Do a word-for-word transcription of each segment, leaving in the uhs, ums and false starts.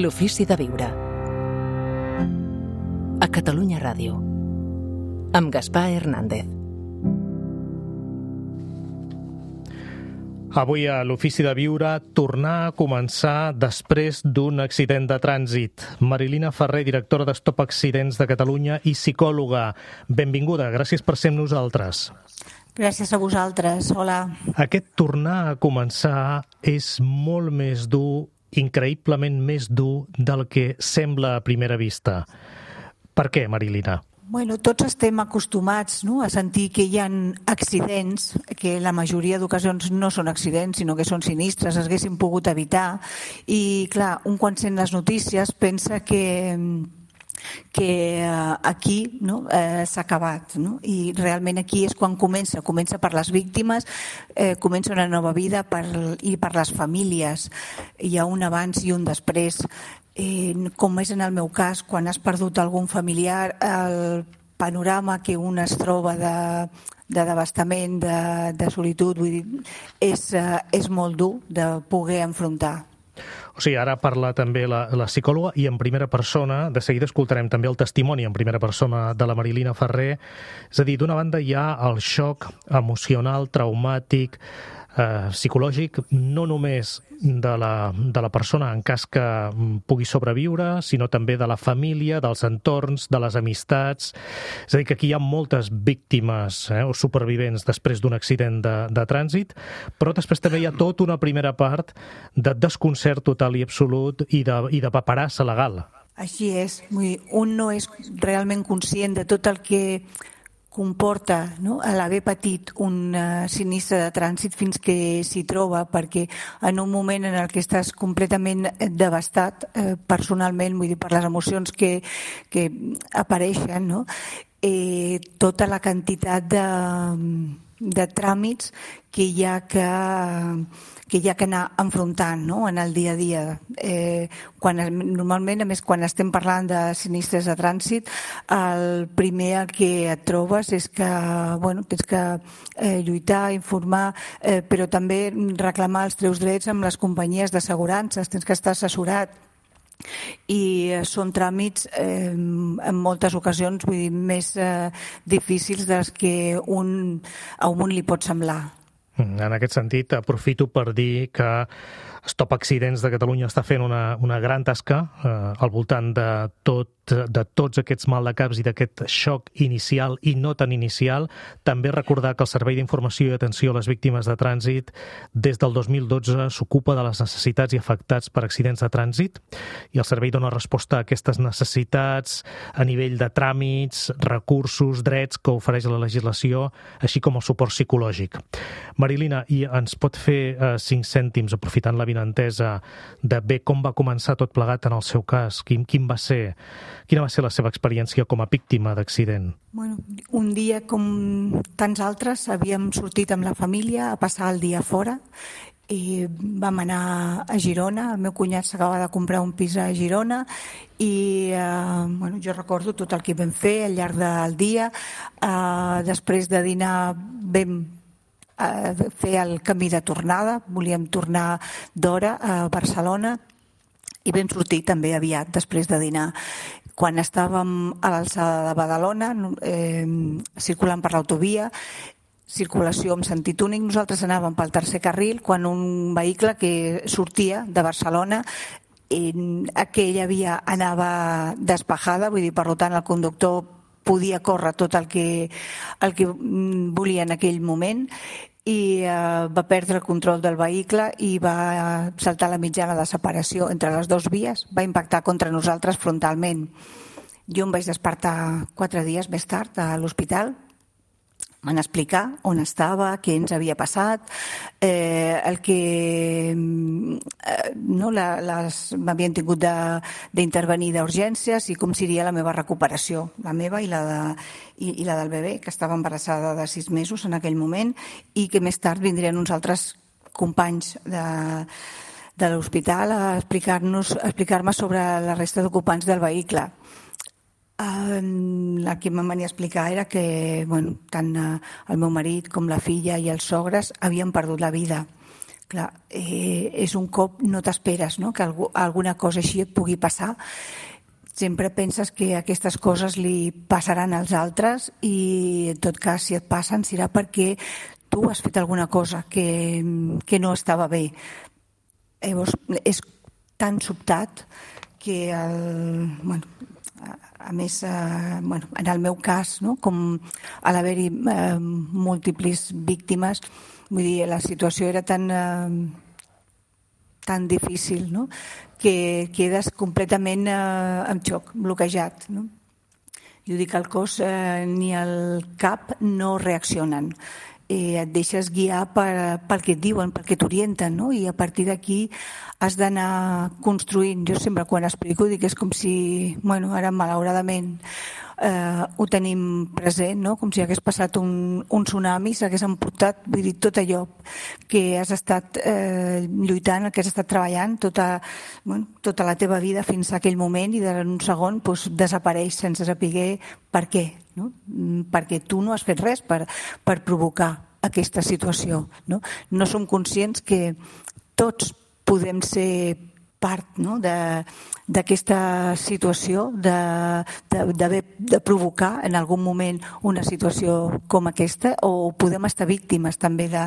L'ofici de viure. A Catalunya Ràdio. Amb Gaspar Hernández. Avui a l'Ofici de Viure, tornar a començar després d'un accident de trànsit. Marilina Ferrer, directora de Stop Accidents de Catalunya i psicòloga. Benvinguda, gràcies per ser amb nosaltres. Gràcies a vosaltres, hola. Aquest tornar a començar és molt més dur, increïblement més dur del que sembla a primera vista. Per què, Marilina? Bueno, tots estem acostumats, no?, a sentir que hi ha accidents, que la majoria d'ocasions no són accidents, sinó que són sinistres, es haguessin pogut evitar. I, clar, un quan sent les notícies pensa que... que aquí, no, eh, s'ha acabat, no? I realment aquí és quan comença, comença per les víctimes, eh, comença una nova vida per, i per les famílies. Hi ha un abans i un després. Eh, com és en el meu cas, quan has perdut algun familiar, el panorama que un es troba de, de devastament, de, de solitud, vull dir, és, eh, és molt dur de poder enfrontar. O sigui, ara parla també la, la psicòloga i en primera persona, de seguida escoltarem també el testimoni en primera persona de la Marilina Ferrer. És a dir, d'una banda hi ha el xoc emocional, traumàtic, eh, psicològic, no només de la, de la persona en cas que pugui sobreviure, sinó també de la família, dels entorns, de les amistats. És a dir, que aquí hi ha moltes víctimes eh, o supervivents després d'un accident de, de trànsit, però després també hi ha tota una primera part de desconcert total i absolut i de, i de paperassa legal. Així és. Un no és realment conscient de tot el que comporta, no?, a l'haver patit un uh, sinistre de trànsit fins que s'hi troba, perquè en un moment en el que estàs completament devastat eh, personalment, vull dir, per les emocions que, que apareixen, no?, eh, tota la quantitat de, de tràmits que hi ha que, que hi ha que anar enfrontant, no?, en el dia a dia. Eh, quan, normalment, a més, quan estem parlant de sinistres de trànsit, el primer que et trobes és que, bueno, tens que eh, lluitar, informar, eh, però també reclamar els teus drets amb les companyies d'assegurances, tens que estar assessorat. I són tràmits eh, en moltes ocasions, vull dir, més eh, difícils dels que un, a un li pot semblar. En aquest sentit, aprofito per dir que Stop Accidents de Catalunya està fent una, una gran tasca eh, al voltant de, tot, de tots aquests maldecaps i d'aquest xoc inicial i no tan inicial. També recordar que el Servei d'Informació i Atenció a les Víctimes de Trànsit des del dos mil dotze s'ocupa de les necessitats i afectats per accidents de trànsit i el servei dona resposta a aquestes necessitats a nivell de tràmits, recursos, drets que ofereix la legislació, així com el suport psicològic. Marilina, i ens pot fer eh, cinc cèntims, aprofitant la vinentesa, de bé com va començar tot plegat en el seu cas? Quin, quin va ser, quina va ser la seva experiència com a víctima d'accident? Bueno, un dia, com tants altres, havíem sortit amb la família a passar el dia fora i vam anar a Girona. El meu cunyat s'acaba de comprar un pis a Girona i eh, bueno, jo recordo tot el que vam fer al llarg del dia. Eh, després de dinar vam fer el camí de tornada, volíem tornar d'hora a Barcelona i vam sortir també aviat després de dinar. Quan estàvem a l'alçada de Badalona, eh, circulant per l'autovia, circulació en sentit únic, nosaltres anàvem pel tercer carril quan un vehicle que sortia de Barcelona, en aquella via anava despejada, vull dir, per tant el conductor podia córrer tot el que, el que volia en aquell moment i eh, va perdre el control del vehicle i va saltar la mitjana de separació entre les dues vies, va impactar contra nosaltres frontalment. Jo em vaig despertar quatre dies més tard a l'hospital. Van explicar on estava, què ens havia passat, eh, el que eh, no, la, les, m'havien tingut de, d'intervenir d'urgències i com seria la meva recuperació, la meva i la, de, i, i la del bebè, que estava embarassada de sis mesos en aquell moment i que més tard vindrien uns altres companys de, de l'hospital a explicar-nos, a explicar-me sobre la resta d'ocupants del vehicle. El que em venia a explicar era que bueno, tant el meu marit com la filla i els sogres havien perdut la vida, clar, eh, és un cop no t'esperes, no?, que algú, alguna cosa així et pugui passar. Sempre penses que aquestes coses li passaran als altres i, en tot cas, si et passen serà perquè tu has fet alguna cosa que, que no estava bé. Llavors, és tan sobtat que, el, bueno, a, a més, eh, bueno, en el meu cas, no?, com a l'haver-hi eh, múltiples víctimes, vull dir, la situació era tan... Eh, tan difícil, no?, que quedes completament eh, en xoc, bloquejat, no? Jo dic, el cos eh, ni el cap no reaccionen. Eh, et deixes guiar per, pel que et diuen, pel que t'orienten, no? I a partir d'aquí has d'anar construint. Jo sempre quan explico dic que és com si, bueno, ara malauradament eh, ho tenim present, no?, com si hagués passat un, un tsunami, s'hagués emportat, vull dir, tot allò que has estat eh, lluitant, el que has estat treballant tota, bueno, tota la teva vida fins a aquell moment, i en un segon doncs, desapareix sense saber per què, no? Perquè tu no has fet res per, per provocar aquesta situació, no? No som conscients que tots podem ser part, no?, d'aquesta situació, de, de, de, de provocar en algun moment una situació com aquesta, o podem estar víctimes també de,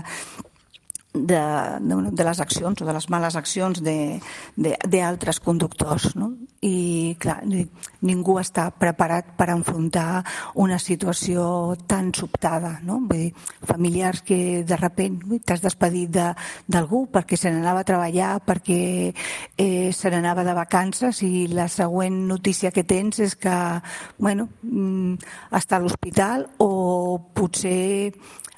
de, de, de les accions o de les males accions d'altres conductors, no? I clar, ningú està preparat per enfrontar una situació tan sobtada, no? Vull dir, familiars que de sobte t'has despedit d'algú perquè se n'anava a treballar, perquè eh, se n'anava de vacances, i la següent notícia que tens és que, bueno, està a l'hospital o potser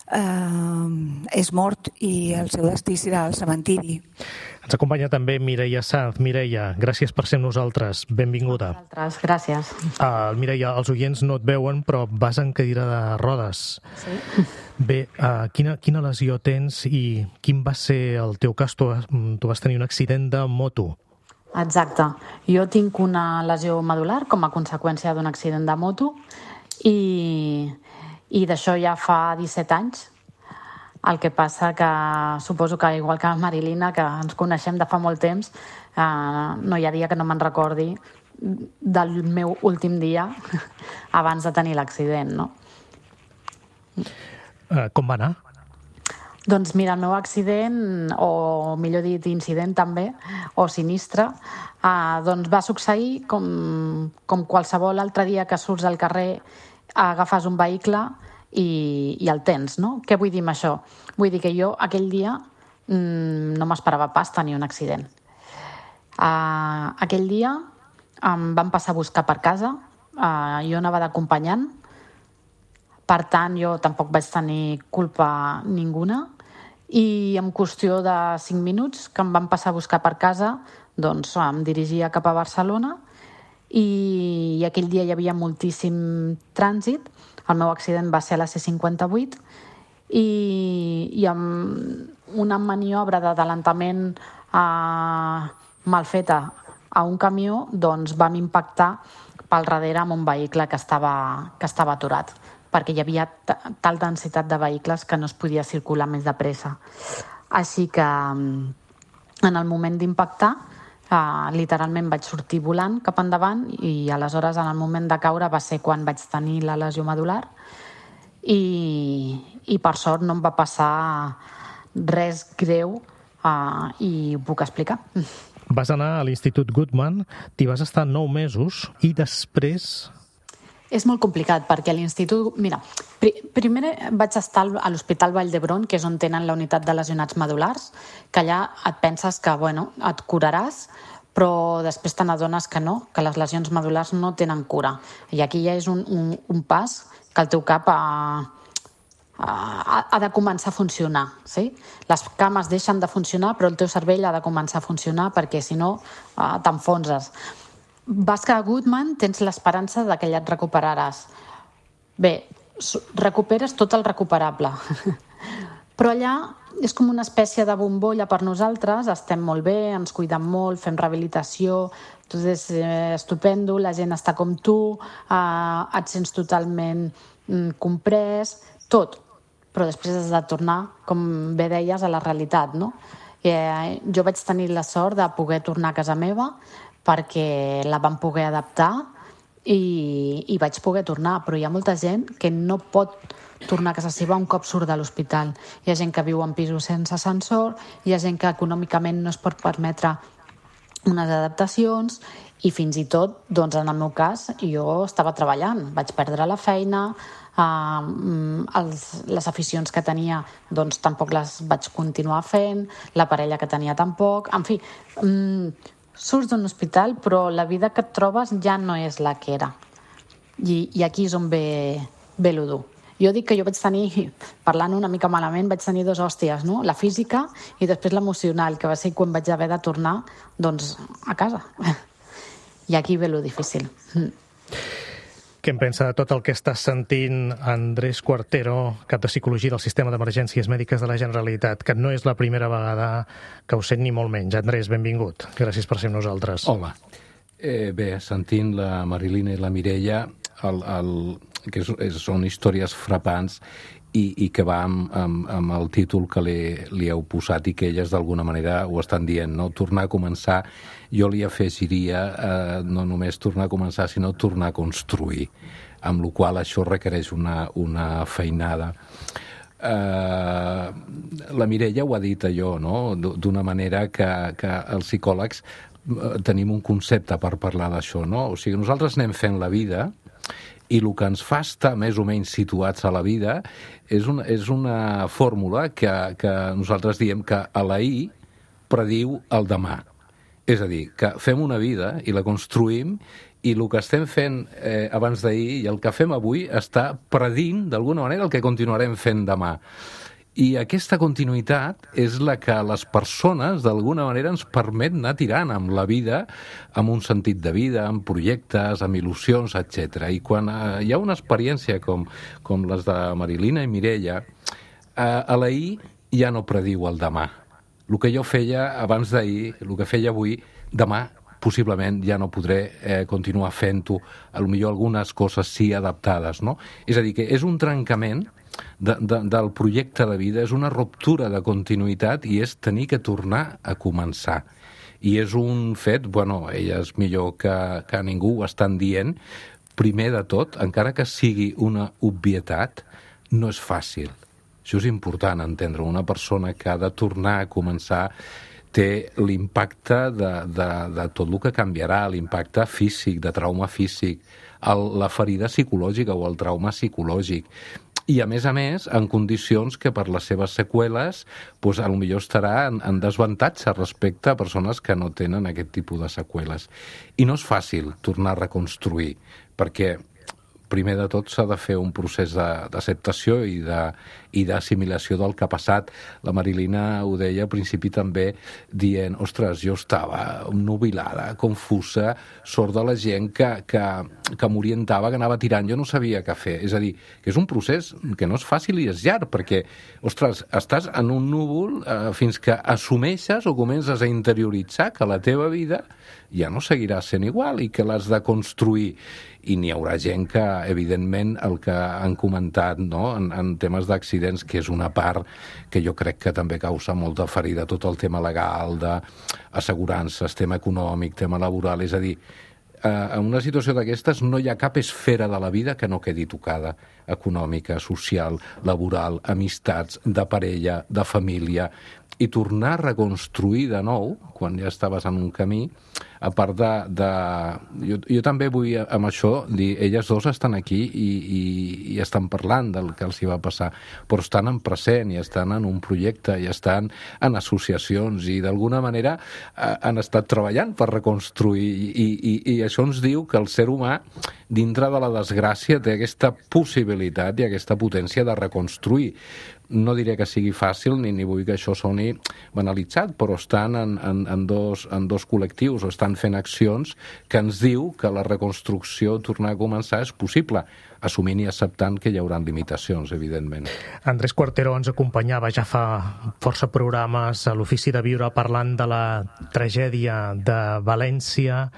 eh, és mort i el seu destí serà al cementiri. Ens acompanya també Mireia Sanz. Mireia, gràcies per ser amb nosaltres. Benvinguda. Vosaltres, gràcies. Uh, Mireia, els oients no et veuen, però vas en cadira de rodes. Sí. Bé, uh, quina, quina lesió tens i quin va ser el teu cas? Tu, tu vas tenir un accident de moto. Exacte. Jo tinc una lesió medular com a conseqüència d'un accident de moto i, i d'això ja fa disset anys. El que passa que suposo que, igual que Marilina, que ens coneixem de fa molt temps, eh, no hi ha dia que no me'n recordi del meu últim dia abans de tenir l'accident, no? Uh, com va anar? Doncs mira, el meu accident, o millor dit incident també, o sinistre, eh, doncs va succeir com, com qualsevol altre dia que surts al carrer, agafes un vehicle i, i el tens, no? Què vull dir amb això? Vull dir que jo aquell dia mmm, no m'esperava pas tenir un accident. Uh, aquell dia em van passar a buscar per casa, uh, jo anava d'acompanyant, per tant jo tampoc vaig tenir culpa ninguna, i en qüestió de cinc minuts que em van passar a buscar per casa, doncs em dirigia cap a Barcelona, i, i aquell dia hi havia moltíssim trànsit. El meu accident va ser a la C cinquanta-vuit i, i amb una maniobra d'adelantament eh, mal feta a un camió, doncs vam impactar pel darrere amb un vehicle que estava, que estava aturat, perquè hi havia tal densitat de vehicles que no es podia circular més de pressa. Així que en el moment d'impactar, eh, literalment vaig sortir volant cap endavant, i aleshores en el moment de caure va ser quan vaig tenir la lesió medular, i, i per sort no em va passar res greu, eh, i ho puc explicar. Vas anar a l'Institut Guttmann, t'hi vas estar nou mesos i després... És molt complicat perquè a l'institut... Mira, pri primer vaig estar a l'Hospital Vall d'Hebron, que és on tenen la unitat de lesionats medulars, que allà et penses que, bueno, et curaràs, però després te n'adones que no, que les lesions medulars no tenen cura. I aquí ja és un, un, un pas que el teu cap ha, ha, ha de començar a funcionar. Sí? Les cames deixen de funcionar, però el teu cervell ha de començar a funcionar, perquè si no eh, t'enfonses. Vas que a Guttmann tens l'esperança de que ja et recuperaràs. Bé, recuperes tot el recuperable. Però allà és com una espècie de bombolla per nosaltres, estem molt bé, ens cuidem molt, fem rehabilitació, tot és estupendo, la gent està com tu, eh, et sents totalment mm, comprès, tot. Però després has de tornar, com bé deies, a la realitat, no? Eh, jo vaig tenir la sort de poder tornar a casa meva perquè la vam poder adaptar i, i vaig poder tornar, però hi ha molta gent que no pot tornar a casa seva un cop surt de l'hospital. Hi ha gent que viu en pisos sense ascensor, hi ha gent que econòmicament no es pot permetre unes adaptacions i fins i tot, doncs en el meu cas, jo estava treballant, vaig perdre la feina, eh, els, les aficions que tenia doncs tampoc les vaig continuar fent, la parella que tenia tampoc, en fi, mm, surts d'un hospital però la vida que et trobes ja no és la que era. I, i aquí és on ve, ve lo dur. Jo dic que jo vaig tenir, parlant una mica malament, vaig tenir dos hòsties, no? La física i després l'emocional, que va ser quan vaig haver de tornar doncs, a casa. I aquí ve lo difícil. Què en pensa de tot el que està sentint Andrés Cuartero, cap de Psicologia del Sistema d'Emergències Mèdiques de la Generalitat, que no és la primera vegada que ho sent ni molt menys. Andrés, benvingut. Gràcies per ser amb nosaltres. Hola. Eh, bé, sentint la Marilina i la Mireia, el, el, que és, és, són històries frapants i, i que va amb, amb, amb el títol que li, li heu posat i que elles d'alguna manera ho estan dient, no? Tornar a començar. Jo li afegiria eh, no només tornar a començar, sinó tornar a construir, amb la qual això requereix una, una feinada. Eh, la Mireia ho ha dit allò, no? D'una manera que, que els psicòlegs tenim un concepte per parlar d'això, no? O sigui, nosaltres anem fent la vida i el que ens fa estar més o menys situats a la vida és una, és una fórmula que, que nosaltres diem que a l'ahir prediu el demà. És a dir, que fem una vida i la construïm i el que estem fent eh, abans d'ahir i el que fem avui està predint, d'alguna manera, el que continuarem fent demà. I aquesta continuïtat és la que les persones, d'alguna manera, ens permet anar tirant amb la vida, amb un sentit de vida, amb projectes, amb il·lusions, etcètera. I quan eh, hi ha una experiència com, com les de Marilina i Mireia, eh, a l'ahir ja no prediu el demà. El que jo feia abans d'ahir, el que feia avui, demà possiblement ja no podré eh, continuar fent-ho, potser algunes coses sí adaptades, no? És a dir, que és un trencament de, de, del projecte de vida, és una ruptura de continuïtat i és tenir que tornar a començar. I és un fet, bueno, elles millor que, que ningú ho estan dient, primer de tot, encara que sigui una obvietat, no és fàcil. Això és important entendre. Una persona que ha de tornar a començar té l'impacte de, de, de tot el que canviarà, l'impacte físic, de trauma físic, el, la ferida psicològica o el trauma psicològic. I, a més a més, en condicions que per les seves seqüeles doncs, potser estarà en, en desavantatge respecte a persones que no tenen aquest tipus de seqüeles. I no és fàcil tornar a reconstruir, perquè primer de tot s'ha de fer un procés d'acceptació i d'assimilació del que ha passat. La Marilina ho deia al principi també dient, ostres, jo estava nubilada, confusa, sorda la gent que, que, que m'orientava, que anava tirant, jo no sabia què fer. És a dir, que és un procés que no és fàcil i és llarg, perquè, ostres, estàs en un núvol eh, fins que assumeixes o comences a interioritzar que la teva vida ja no seguirà sent igual i que l'has de construir. I n'hi haurà gent que, evidentment, el que han comentat, no?, en, en temes d'accidents, que és una part que jo crec que també causa molta ferida, tot el tema legal, d'assegurances, tema econòmic, tema laboral, és a dir, eh, en una situació d'aquestes no hi ha cap esfera de la vida que no quedi tocada, econòmica, social, laboral, amistats, de parella, de família, i tornar a reconstruir de nou, quan ja estaves en un camí, a part de... de jo, jo també vull, amb això, dir, elles dos estan aquí i, i, i estan parlant del que els hi va passar, però estan en present i estan en un projecte i estan en associacions i d'alguna manera eh, han estat treballant per reconstruir i, i, i això ens diu que el ser humà, dintre de la desgràcia, té aquesta possibilitat i aquesta potència de reconstruir. No diré que sigui fàcil, ni, ni vull que això soni banalitzat, però estan en, en, en, dos, en dos col·lectius, o estan fent accions que ens diu que la reconstrucció, tornar a començar, és possible, assumint i acceptant que hi haurà limitacions, evidentment. Andrés Cuartero ens acompanyava ja fa força programes a l'Ofici de Viure parlant de la tragèdia de València.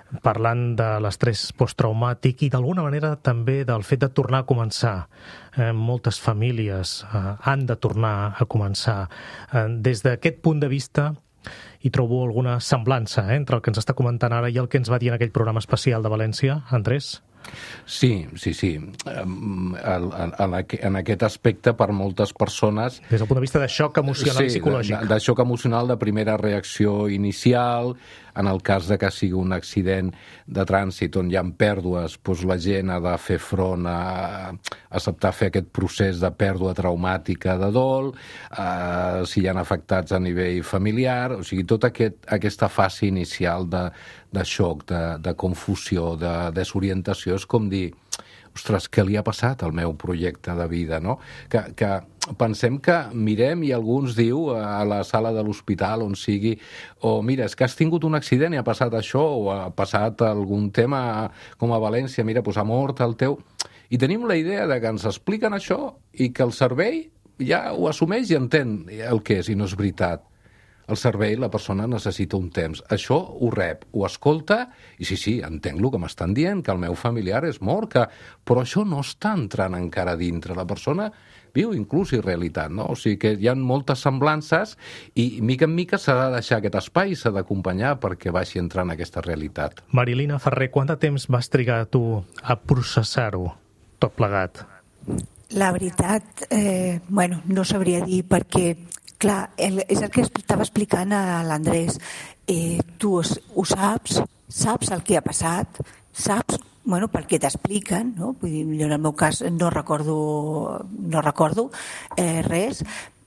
parlant de l'estrès posttraumàtic i d'alguna manera també del fet de tornar a començar. Eh, moltes famílies eh, han de tornar a començar. Eh, des d'aquest punt de vista hi trobo alguna semblança eh, entre el que ens està comentant ara i el que ens va dir en aquell programa especial de València, Andrés? Sí, sí, sí. En, en, en aquest aspecte, per moltes persones... Des del punt de vista de xoc emocional sí, i psicològic. De, de xoc emocional, de primera reacció inicial, en el cas de que sigui un accident de trànsit on hi ha pèrdues, doncs la gent ha de fer front a, a acceptar fer aquest procés de pèrdua traumàtica de dol, eh, si hi ha afectats a nivell familiar, o sigui, tota aquest, aquesta fase inicial de, de xoc, de, de confusió, de desorientació, és com dir, ostres, què li ha passat al meu projecte de vida, no? Que, que pensem que mirem i algú ens diu a la sala de l'hospital on sigui, o mira, és que has tingut un accident i ha passat això, o ha passat algun tema com a València, mira, doncs ha mort el teu... I tenim la idea de que ens expliquen això i que el cervell ja ho assumeix i entén el que és, i no és veritat. El cervell, la persona necessita un temps. Això ho rep, ho escolta, i sí, sí, entenc el que m'estan dient, que el meu familiar és mort, que... però això no està entrant encara dintre. La persona viu inclús irrealitat, no? O sigui que hi ha moltes semblances i mica en mica s'ha de deixar aquest espai, s'ha d'acompanyar perquè vagi entrant en aquesta realitat. Marilina Ferrer, quant de temps vas trigar tu a processar-ho, tot plegat? La veritat, eh, bueno, no sabria dir perquè... Clar, el, és el que estava explicant a l'Andrés. Eh, tu ho, ho saps, saps el que ha passat, saps, bueno, perquè t'expliquen, no? Vull dir, jo en el meu cas no recordo, no recordo eh, res,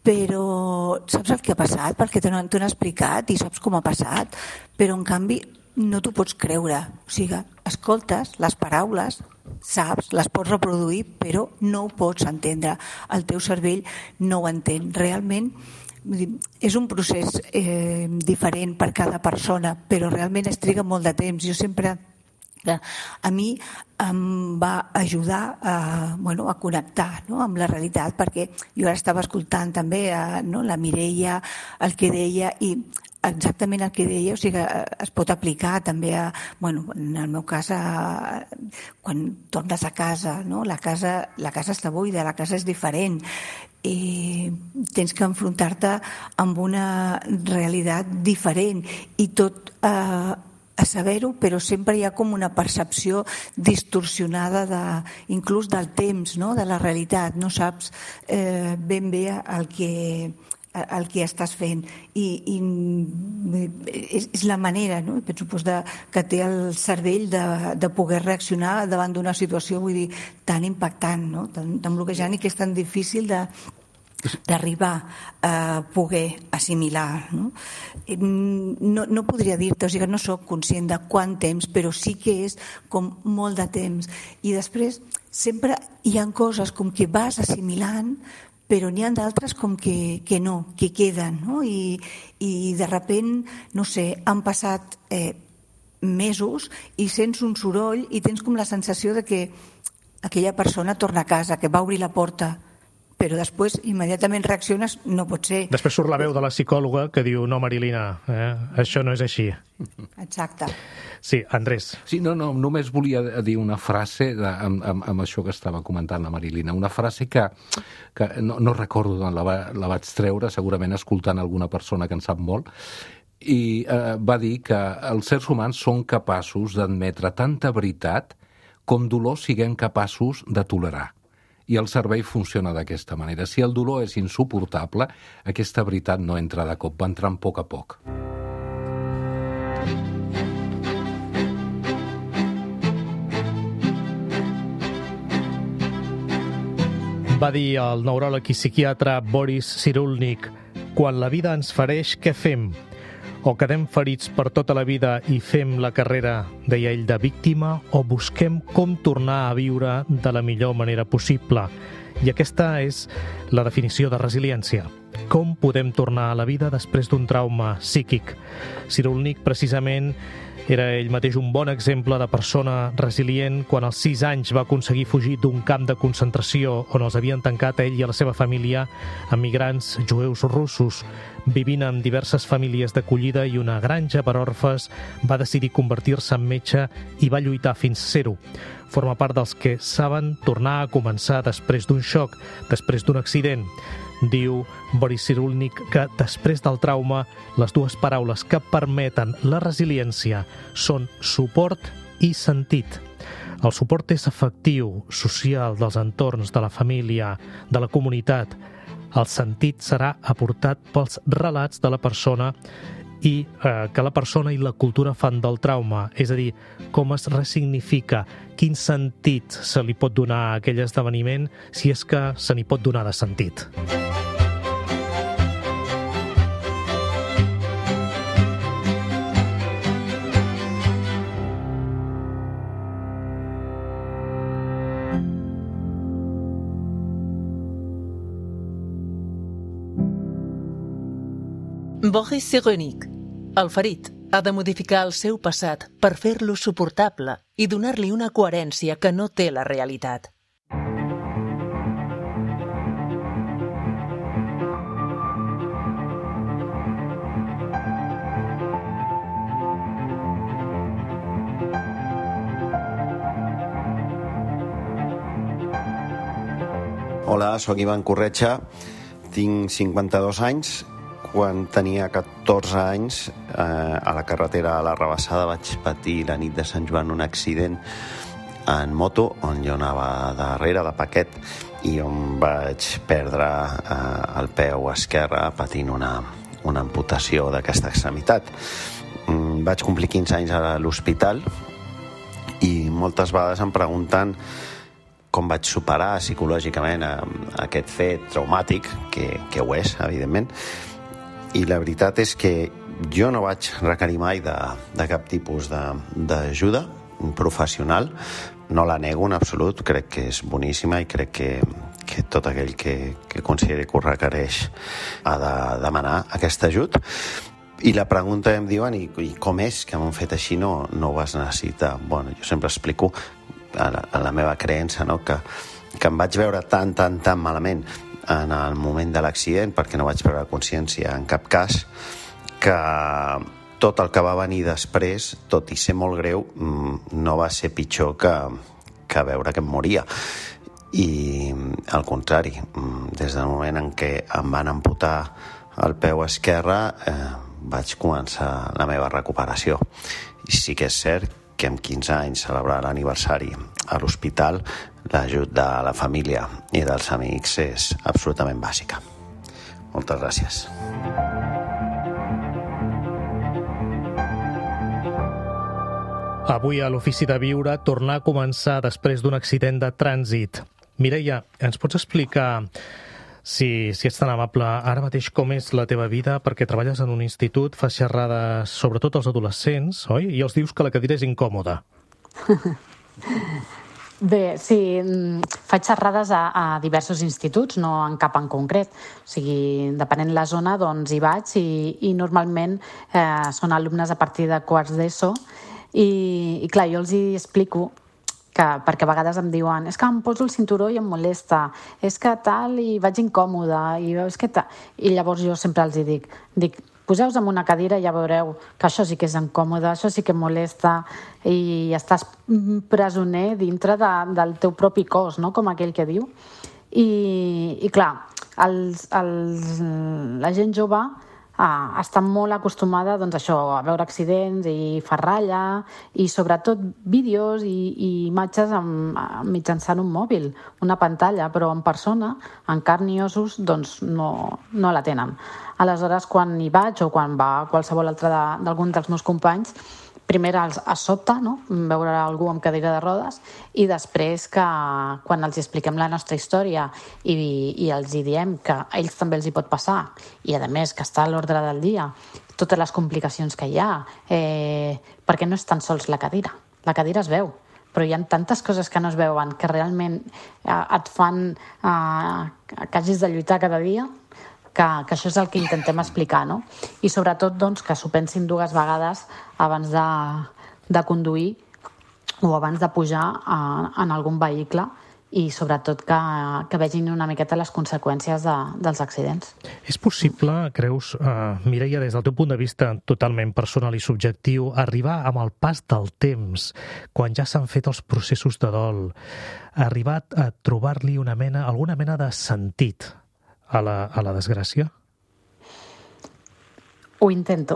però saps el que ha passat perquè t'ho han explicat i saps com ha passat, però en canvi no t'ho pots creure. O sigui, escoltes les paraules, saps, les pots reproduir, però no ho pots entendre. El teu cervell no ho entén. Realment és un procés eh, diferent per cada persona, però realment es triga molt de temps. Jo sempre, a mi em va ajudar a, bueno, a connectar, no?, amb la realitat, perquè jo ara estava escoltant també a, no, la Mireia, el que deia, i exactament el que deia, o sigui, es pot aplicar també a, bueno, en el meu cas, a, quan tornes a casa, no? La casa, la casa està buida, la casa és diferent, i tens que enfrontar-te amb una realitat diferent i tot eh, a saber-ho, però sempre hi ha com una percepció distorsionada de, inclús del temps, no?, de la realitat. No saps eh, ben bé el que el que estàs fent i, i és, és la manera, no?, penso, de, que té el cervell de, de poder reaccionar davant d'una situació, vull dir, tan impactant, no?, tan, tan bloquejant, i que és tan difícil de d'arribar a poder assimilar, no? No, no podria dir-te, o sigui, no sóc conscient de quant temps, però sí que és com molt de temps, i després sempre hi ha coses com que vas assimilant, però n'hi ha d'altres com que, que no, que queden, no? I, i de repent, no sé, han passat eh, mesos i sents un soroll i tens com la sensació de que aquella persona torna a casa, que va obrir la porta, però després immediatament reacciones, no pot ser. Després surt la veu de la psicòloga que diu, no, Marilina, eh, això no és així. Exacte. Sí, Andrés. Sí, no, no, només volia dir una frase de, amb, amb, amb això que estava comentant la Marilina, una frase que, que no, no recordo d'on la, va, la vaig treure, segurament escoltant alguna persona que en sap molt, i eh, va dir que els éssers humans són capaços d'admetre tanta veritat com dolor siguem capaços de tolerar. I el cervell funciona d'aquesta manera. Si el dolor és insuportable, aquesta veritat no entra de cop, va entrant a poc a poc. Va dir el neuròleg i psiquiatre Boris Cyrulnik, quan la vida ens fereix, què fem? O quedem ferits per tota la vida i fem la carrera, deia ell, de víctima, o busquem com tornar a viure de la millor manera possible. I aquesta és la definició de resiliència. Com podem tornar a la vida després d'un trauma psíquic? Cyrulnik, precisament, Era ell mateix un bon exemple de persona resilient quan als sis anys va aconseguir fugir d'un camp de concentració on els havien tancat a ell i a la seva família emigrants jueus russos. Vivint en diverses famílies d'acollida i una granja per orfes, va decidir convertir-se en metge i va lluitar fins a ser-ho. Forma part dels que saben tornar a començar després d'un xoc, després d'un accident. Diu Boris Cyrulnik que després del trauma, les dues paraules que permeten la resiliència són suport i sentit. El suport és efectiu, social, dels entorns, de la família, de la comunitat. El sentit serà aportat pels relats de la persona i eh, que la persona i la cultura fan del trauma, és a dir, com es ressignifica, quin sentit se li pot donar a aquell esdeveniment, si és que se n'hi pot donar de sentit. Boris Cyrulnik. El ferit ha de modificar el seu passat per fer-lo suportable i donar-li una coherència que no té la realitat. Hola, sóc Ivan Corretxa, tinc cinquanta-dos anys. Quan tenia catorze anys, eh, a la carretera a la Rabassada vaig patir la nit de Sant Joan un accident en moto, on jo anava darrere de paquet i on vaig perdre eh, el peu esquerre patint una, una amputació d'aquesta extremitat. Mm, vaig complir quinze anys a l'hospital i moltes vegades em pregunten com vaig superar psicològicament aquest fet traumàtic, que, que ho és, evidentment. I la veritat és que jo no vaig requerir mai de, de cap tipus d'ajuda professional. No la nego en absolut, crec que és boníssima i crec que, que tot aquell que, que consideri que ho requereix ha de demanar aquest ajut. I la pregunta em diuen, i, i com és que m'han fet així, no, no ho vas necessitar? Bueno, jo sempre explico a la, a la meva creença, no? que, que em vaig veure tan, tan, tan malament en el moment de l'accident, perquè no vaig perdre consciència en cap cas, que tot el que va venir després, tot i ser molt greu, no va ser pitjor que, que veure que em moria. I al contrari, des del moment en què em van amputar el peu esquerre, eh, vaig començar la meva recuperació. I sí que és cert que amb quinze anys celebrar l'aniversari a l'hospital, l'ajut de la família i dels amics és absolutament bàsica. Moltes gràcies. Avui a l'Ofici de Viure, tornar a començar després d'un accident de trànsit. Mireia, ens pots explicar, si, si ets tan amable, ara mateix com és la teva vida, perquè treballes en un institut, fas xerrades sobretot als adolescents, oi? I els dius que la cadira és incòmoda. Bé, sí, faig xerrades a, a diversos instituts, no en cap en concret. O sigui, depenent la zona, doncs hi vaig i, i normalment eh, són alumnes a partir de quarts d'ESO i, i clar, jo els hi explico que, perquè a vegades em diuen és que em poso el cinturó i em molesta, és que tal i vaig incòmoda, i, és que tal. I llavors jo sempre els hi dic, dic, poseu-vos en una cadira i ja veureu que això sí que és incòmode, això sí que molesta i estàs presoner dintre de, del teu propi cos, no? Com aquell que diu. I, i clar, els, els, la gent jove ah, està molt acostumada doncs, això, a veure accidents i fer ratlla i sobretot vídeos i, i imatges amb, mitjançant un mòbil, una pantalla, però en persona, en carn i ossos, doncs no, no la tenen. Aleshores, quan hi vaig o quan va qualsevol altre d'algun de, dels meus companys, primer els, a sobte, no? Veure algú amb cadira de rodes i després que quan els expliquem la nostra història i, i els hi diem que a ells també els hi pot passar i a més que està a l'ordre del dia, totes les complicacions que hi ha, eh, perquè no és tan sols la cadira, la cadira es veu, però hi ha tantes coses que no es veuen que realment eh, et fan eh, que hagis de lluitar cada dia, que, que això és el que intentem explicar, no? I sobretot doncs, que s'ho pensin dues vegades abans de, de conduir o abans de pujar a, en algun vehicle, i sobretot que, que vegin una miqueta les conseqüències de, dels accidents. És possible, creus, uh, Mireia, des del teu punt de vista totalment personal i subjectiu, arribar amb el pas del temps, quan ja s'han fet els processos de dol, arribar a trobar-li una mena, alguna mena de sentit a la, a la desgràcia? Ho intento.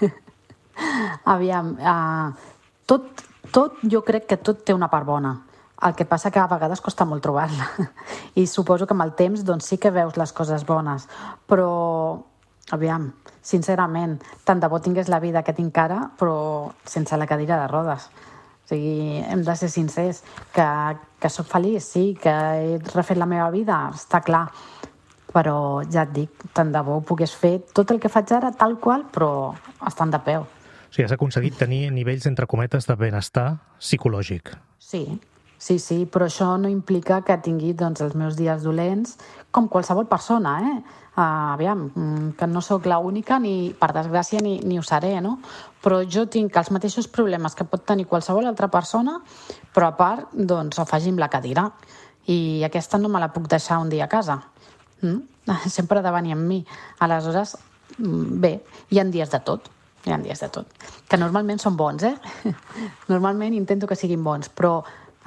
Aviam, uh, tot, tot, jo crec que tot té una part bona. El que passa que a vegades costa molt trobar-la. I suposo que amb el temps doncs, sí que veus les coses bones. Però, aviam, sincerament, tant de bo tingués la vida que tinc ara, però sense la cadira de rodes. O sigui, hem de ser sincers. Que, que sóc feliç, sí, que he refet la meva vida, està clar. Però ja et dic, tant de bo pogués fer tot el que faig ara tal qual, però estant de peu. O sigui, has aconseguit tenir nivells, entre cometes, de benestar psicològic. Sí, Sí, sí, però això no implica que tingui doncs, els meus dies dolents com qualsevol persona, eh? Uh, aviam, que no sóc l'única, ni per desgràcia ni, ni ho seré, no? Però jo tinc els mateixos problemes que pot tenir qualsevol altra persona, però a part, doncs, afegim la cadira. I aquesta no me la puc deixar un dia a casa. Mm? Sempre ha de venir amb mi. Aleshores, bé, hi ha dies de tot. Hi ha dies de tot. Que normalment són bons, eh? Normalment intento que siguin bons, però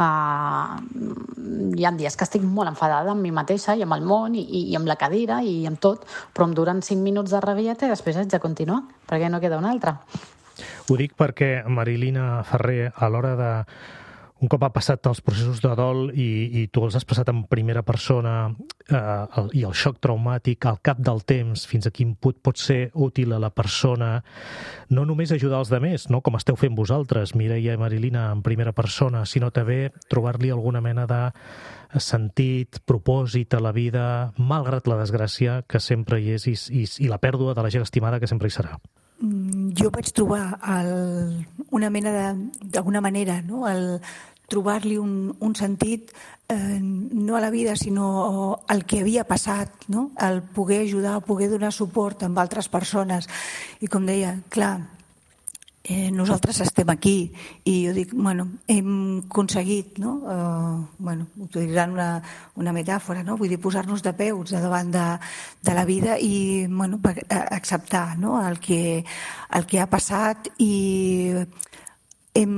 Uh, hi ha dies que estic molt enfadada amb mi mateixa i amb el món i, i amb la cadira i amb tot, però em duren cinc minuts de rabieta i després haig de continuar, perquè no queda una altra. Ho dic perquè Marilina Ferrer, a l'hora de... Un cop ha passat els processos de dol i, i tu els has passat en primera persona eh, el, i el xoc traumàtic al cap del temps, fins a quin punt pot ser útil a la persona, no només ajudar els demés, no? Com esteu fent vosaltres, Mireia i Marilina, en primera persona, sinó també trobar-li alguna mena de sentit, propòsit a la vida, malgrat la desgràcia que sempre hi és i, i, i la pèrdua de la gent estimada que sempre hi serà. Jo vaig trobar el, una mena de, d'alguna manera, no? El trobar-li un, un sentit eh, no a la vida, sinó al que havia passat, no? El poder ajudar, poder donar suport amb altres persones. I com deia, clar, eh, nosaltres estem aquí i jo dic, bueno, hem aconseguit, no? Eh, bueno, utilitzant una, una metàfora, no? Vull dir, posar-nos de peus davant de, de la vida i, bueno, per acceptar, no? el, que, el que ha passat i hem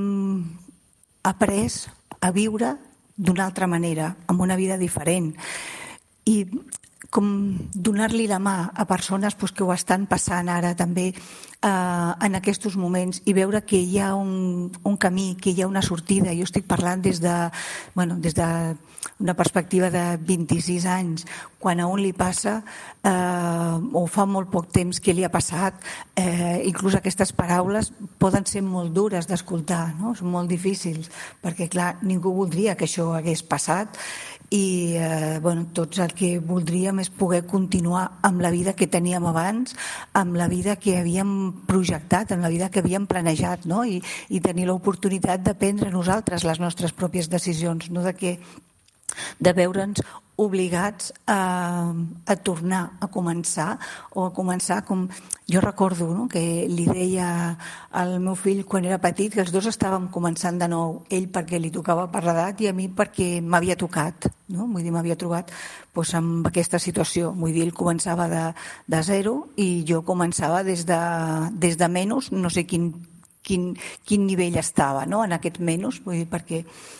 après a viure d'una altra manera, amb una vida diferent. I com donar-li la mà a persones pues, que ho estan passant ara també eh, en aquests moments i veure que hi ha un, un camí, que hi ha una sortida. Jo estic parlant des de, bueno, des de una perspectiva de vint-i-sis anys, quan a un li passa eh, o fa molt poc temps que li ha passat, eh, inclús aquestes paraules poden ser molt dures d'escoltar, no? Són molt difícils, perquè clar, ningú voldria que això hagués passat i eh, bueno, tots el que voldríem és poder continuar amb la vida que teníem abans, amb la vida que havíem projectat, amb la vida que havíem planejat, no? I, i tenir l'oportunitat de prendre nosaltres les nostres pròpies decisions, no de que de veure'ns obligats a, a tornar a començar o a començar com... Jo recordo, no?, que li deia al meu fill quan era petit que els dos estàvem començant de nou, ell perquè li tocava per l'edat i a mi perquè m'havia tocat, no? Vull dir, m'havia trobat doncs, amb aquesta situació. Vull dir, ell començava de, de zero i jo començava des de, des de menys, no sé quin Quin, quin nivell estava, no?, en aquest menys, vull dir, perquè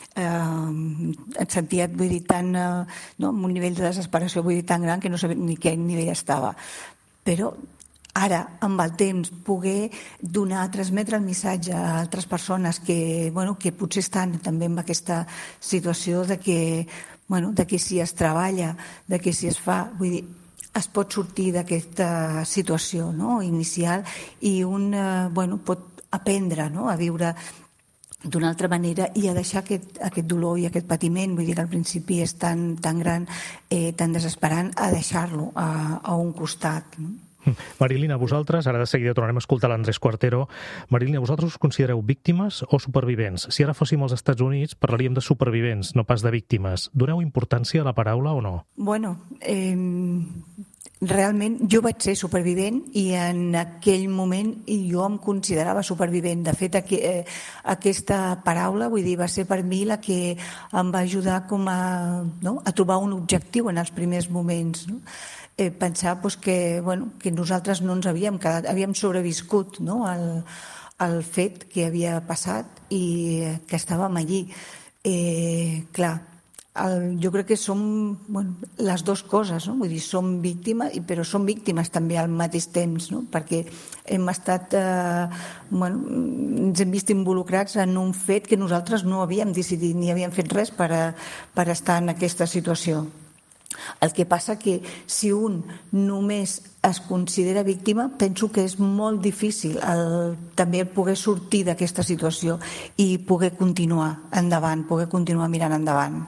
eh, et sentia, vull dir, tan, eh, no?, amb un nivell de desesperació, vull dir, tan gran que no sabia ni quin nivell estava. Però ara, amb el temps, poder donar, transmetre el missatge a altres persones que, bueno, que potser estan també en aquesta situació de que, bueno, de que si es treballa, de que si es fa, vull dir, es pot sortir d'aquesta situació, no?, inicial i un, eh, bueno, pot aprendre, no?, a viure d'una altra manera i a deixar aquest, aquest dolor i aquest patiment, vull dir que al principi és tan, tan gran, eh, tan desesperant, a deixar-lo a, a un costat, no? Marilina, vosaltres, ara de seguida tornarem a escoltar l'Andrés Cuartero. Marilina, vosaltres us considereu víctimes o supervivents? Si ara fóssim als Estats Units, parlaríem de supervivents, no pas de víctimes. Doneu importància a la paraula o no? Bueno, eh, realment jo vaig ser supervivent i en aquell moment jo em considerava supervivent. De fet, aqu eh, aquesta paraula, vull dir, va ser per mi la que em va ajudar com a, no? a trobar un objectiu en els primers moments. No? Eh, pensar pues, que, bueno, que nosaltres no ens havíem quedat, havíem sobreviscut, no? al, al fet que havia passat i que estàvem allí. Eh, clar, El, jo crec que som bueno, les dues coses, no? Vull dir, som víctimes, però som víctimes també al mateix temps, no? Perquè hem estat, eh, bueno, ens hem vist involucrats en un fet que nosaltres no havíem decidit ni havíem fet res per, a, per estar en aquesta situació. El que passa que si un només es considera víctima, penso que és molt difícil el, també poder sortir d'aquesta situació i poder continuar endavant, poder continuar mirant endavant.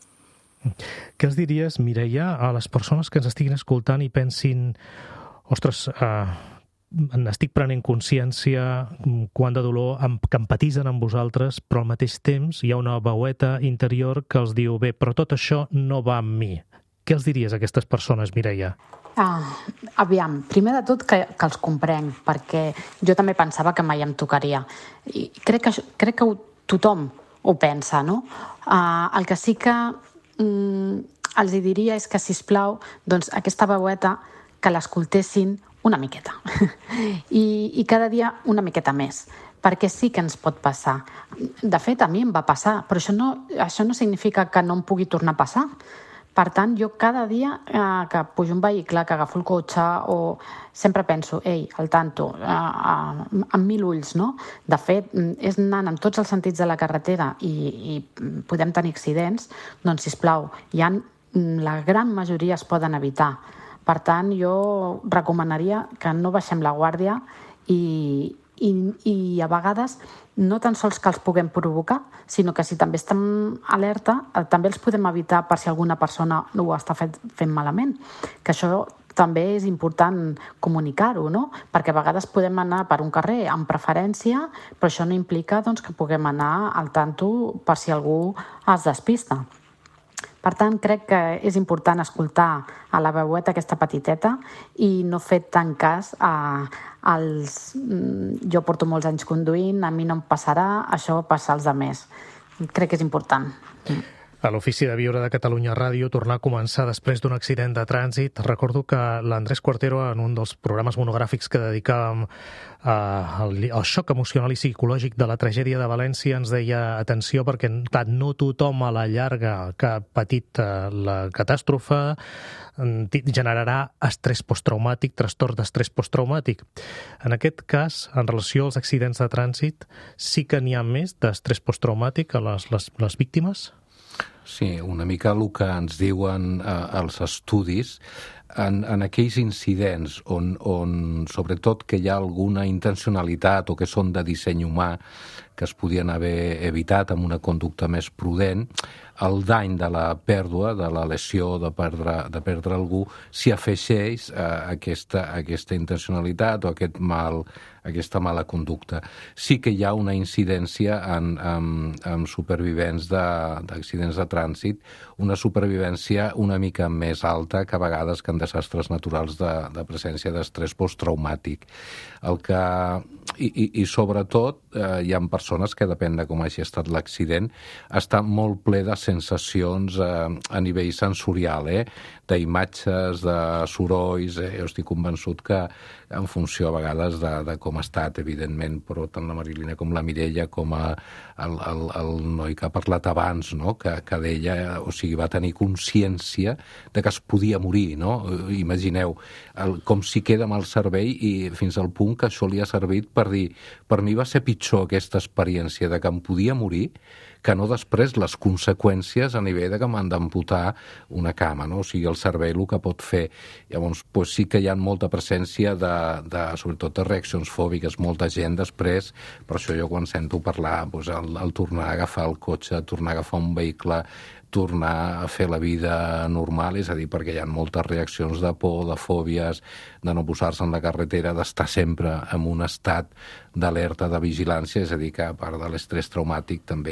Què els diries, Mireia, a les persones que ens estiguin escoltant i pensin, ostres, eh, n'estic prenent consciència, quant de dolor, que empatitzen amb vosaltres, però al mateix temps hi ha una veueta interior que els diu, bé, però tot això no va amb mi. Què els diries a aquestes persones, Mireia? Ah, aviam, primer de tot que, que els comprenc, perquè jo també pensava que mai em tocaria. I crec que, crec que tothom ho pensa, no? Uh, el que sí que Mm, els diria és que, sisplau, doncs, aquesta veueta que l'escoltessin una miqueta I, i cada dia una miqueta més, perquè sí que ens pot passar. De fet, a mi em va passar, però això no, això no significa que no em pugui tornar a passar. Per tant, jo cada dia eh, que pujo un vehicle, que agafo el cotxe, o sempre penso, ei, al tanto, eh, eh, amb mil ulls, no? De fet, és anant en tots els sentits de la carretera i, i podem tenir accidents, doncs, sisplau, hi ha, la gran majoria es poden evitar. Per tant, jo recomanaria que no baixem la guàrdia i, i, i a vegades no tan sols que els puguem provocar, sinó que si també estem alerta, també els podem evitar per si alguna persona ho està fent, fent malament. Que això també és important comunicar-ho, no? Perquè a vegades podem anar per un carrer amb preferència, però això no implica doncs, que puguem anar al tanto per si algú es despista. Per tant, crec que és important escoltar a la veueta aquesta petiteta i no fer tant cas a, als... Jo porto molts anys conduint, a mi no em passarà, això passa als altres. Crec que és important. A l'Ofici de Viure de Catalunya Ràdio tornar a començar després d'un accident de trànsit. Recordo que l'Andrés Cuartero, en un dels programes monogràfics que dedicàvem al, al xoc emocional i psicològic de la tragèdia de València, ens deia, atenció, perquè clar, no tothom a la llarga que ha patit la catàstrofe generarà estrès posttraumàtic, trastorn d'estrès posttraumàtic. En aquest cas, en relació als accidents de trànsit, sí que n'hi ha més d'estrès posttraumàtic a les, les, les víctimes? Sí, una mica el que ens diuen eh, els estudis, en, en aquells incidents on, on sobretot que hi ha alguna intencionalitat o que són de disseny humà que es podien haver evitat amb una conducta més prudent, el dany de la pèrdua, de la lesió, de perdre, de perdre algú, s'hi afegeix eh, aquesta, aquesta intencionalitat o aquest mal, aquesta mala conducta. Sí que hi ha una incidència en, en, en supervivents d'accidents de, de trànsit, una supervivència una mica més alta que a vegades que en desastres naturals de, de presència d'estrès posttraumàtic. El que, i, i, i sobretot eh, hi ha persones que, depèn de com hagi estat l'accident, està molt ple de sensacions eh, a nivell sensorial, eh? d'imatges, de sorolls, eh? jo estic convençut que en funció a vegades de, de com ha estat, evidentment, però tant la Marilina com la Mireia, com a, el, el, el noi que ha parlat abans, no? que, que deia, o sigui, va tenir consciència de que es podia morir, no? Imagineu, el, com si queda amb el cervell i fins al punt que això li ha servit per dir, per mi va ser pitjor aquesta experiència de que em podia morir que no després les conseqüències a nivell de que m'han d'amputar una cama, no? O sigui, el cervell el que pot fer. Llavors, pues, sí que hi ha molta presència de, de, sobretot de reaccions fòbiques, molta gent després, per això jo quan sento parlar, pues, el, el tornar a agafar el cotxe, tornar a agafar un vehicle, tornar a fer la vida normal, és a dir, perquè hi ha moltes reaccions de por, de fòbies, de no posar-se en la carretera, d'estar sempre en un estat d'alerta, de vigilància, és a dir, que a part de l'estrès traumàtic també hi ha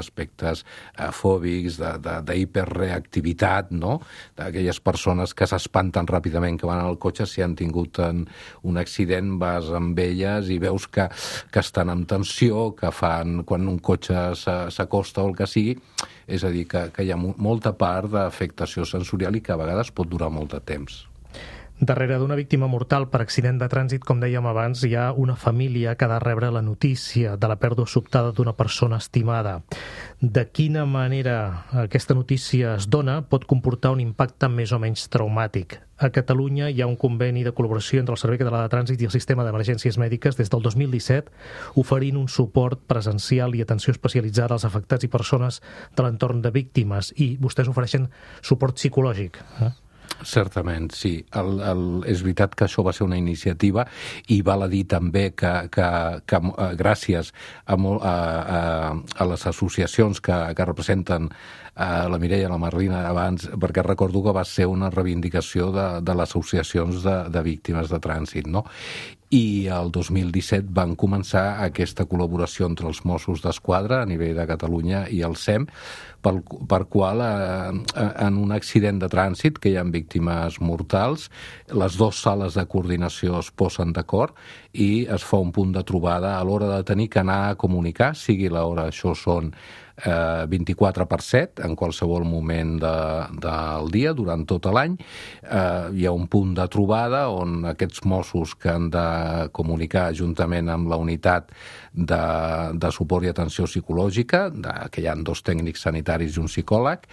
aspectes eh, fòbics, d'hiperreactivitat, no? D'aquelles persones que s'espanten ràpidament que van al cotxe, si han tingut en, un accident, vas amb elles i veus que, que estan amb tensió, que fan quan un cotxe s'acosta o el que sigui. És a dir, que, que hi ha molta part d'afectació sensorial i que a vegades pot durar molt de temps. Darrere d'una víctima mortal per accident de trànsit, com dèiem abans, hi ha una família que ha de rebre la notícia de la pèrdua sobtada d'una persona estimada. De quina manera aquesta notícia es dona pot comportar un impacte més o menys traumàtic. A Catalunya hi ha un conveni de col·laboració entre el Servei Català de Trànsit i el Sistema d'Emergències Mèdiques des del dos mil disset, oferint un suport presencial i atenció especialitzada als afectats i persones de l'entorn de víctimes. I vostès ofereixen suport psicològic. Eh? Certament, sí. El, el, és veritat que això va ser una iniciativa i val a dir també que, que, que uh, gràcies a, a, a, a les associacions que, que representen uh, la Mireia i la Marlina abans, perquè recordo que va ser una reivindicació de, de les associacions de, de víctimes de trànsit, no? I el dos mil disset van començar aquesta col·laboració entre els Mossos d'Esquadra a nivell de Catalunya i el SEM, per, per qual eh, en un accident de trànsit que hi ha víctimes mortals, les dues sales de coordinació es posen d'acord i es fa un punt de trobada a l'hora de tenir que anar a comunicar, sigui l'hora, això són eh, vint-i-quatre per set, en qualsevol moment de, del dia, durant tot l'any. Eh, hi ha un punt de trobada on aquests Mossos que han de comunicar juntament amb la unitat de, de suport i atenció psicològica, de, que hi ha dos tècnics sanitaris i un psicòleg,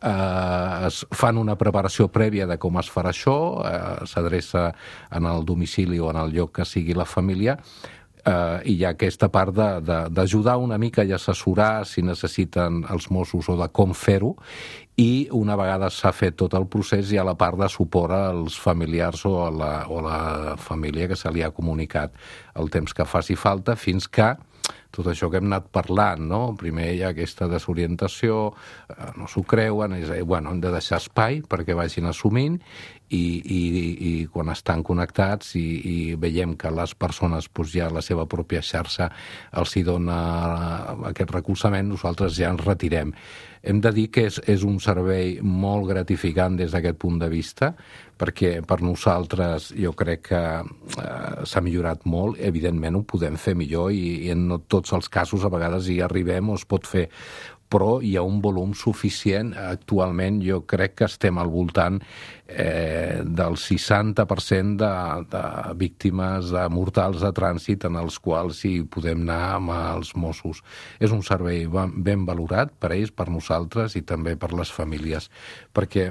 eh, es fan una preparació prèvia de com es farà això, eh, s'adreça en el domicili o en el lloc que sigui la família, Uh, i hi ha aquesta part d'ajudar una mica i assessorar si necessiten els Mossos o de com fer-ho, i una vegada s'ha fet tot el procés hi ha la part de suport als familiars o a la, o a la família que se li ha comunicat el temps que faci falta, fins que tot això que hem anat parlant, no? Primer hi ha aquesta desorientació, eh, no s'ho creuen, és, eh, bueno, hem de deixar espai perquè vagin assumint i, i, i quan estan connectats i, i veiem que les persones doncs, ja la seva pròpia xarxa els hi dona aquest recolzament, nosaltres ja ens retirem. Hem de dir que és, és un servei molt gratificant des d'aquest punt de vista, perquè per nosaltres jo crec que eh, s'ha millorat molt, evidentment ho podem fer millor i, i en no tots els casos a vegades hi arribem o es pot fer, però hi ha un volum suficient. Actualment jo crec que estem al voltant eh, del seixanta per cent de, de víctimes de mortals de trànsit en els quals hi podem anar amb els Mossos. És un servei ben valorat per ells, per nosaltres i també per les famílies, perquè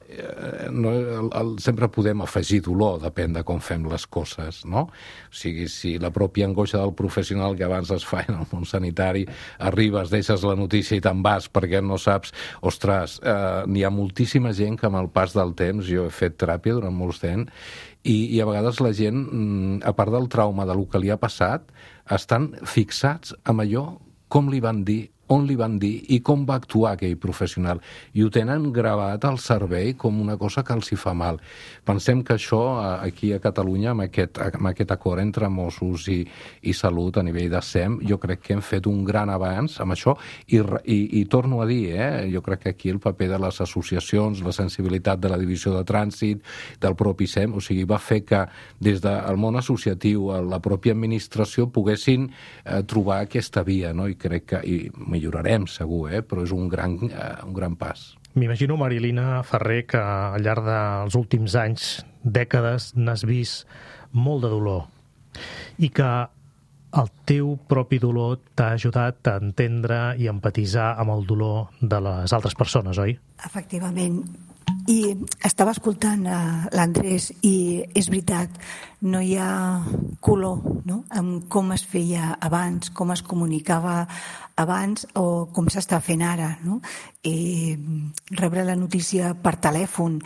no, el, el, sempre podem afegir dolor, depèn de com fem les coses, no? O sigui, si la pròpia angoixa del professional que abans es fa en el món sanitari, arribes, deixes la notícia i te'n vas perquè no saps, ostres, eh, n'hi ha moltíssima gent que amb el pas del temps, jo he fet teràpia durant molts temps, i, i a vegades la gent, a part del trauma de lo que li ha passat, estan fixats amb allò, com li van dir, on li van dir i com va actuar aquell professional. I ho tenen gravat al cervell com una cosa que els hi fa mal. Pensem que això, aquí a Catalunya, amb aquest, amb aquest acord entre Mossos i, i Salut a nivell de SEM, jo crec que hem fet un gran avanç amb això i, i, i torno a dir, eh, jo crec que aquí el paper de les associacions, la sensibilitat de la divisió de trànsit, del propi SEM, o sigui, va fer que des del món associatiu, la pròpia administració, poguessin eh, trobar aquesta via, no? I crec que i millorarem segur, eh? Però és un gran, eh, un gran pas. M'imagino, Marilina Ferrer, que al llarg dels últims anys, dècades, n'has vist molt de dolor i que el teu propi dolor t'ha ajudat a entendre i empatitzar amb el dolor de les altres persones, oi? Efectivament. I estava escoltant uh, l'Andrés i és veritat, no hi ha color, no?, amb com es feia abans, com es comunicava abans o com s'està fent ara, no? I rebre la notícia per telèfon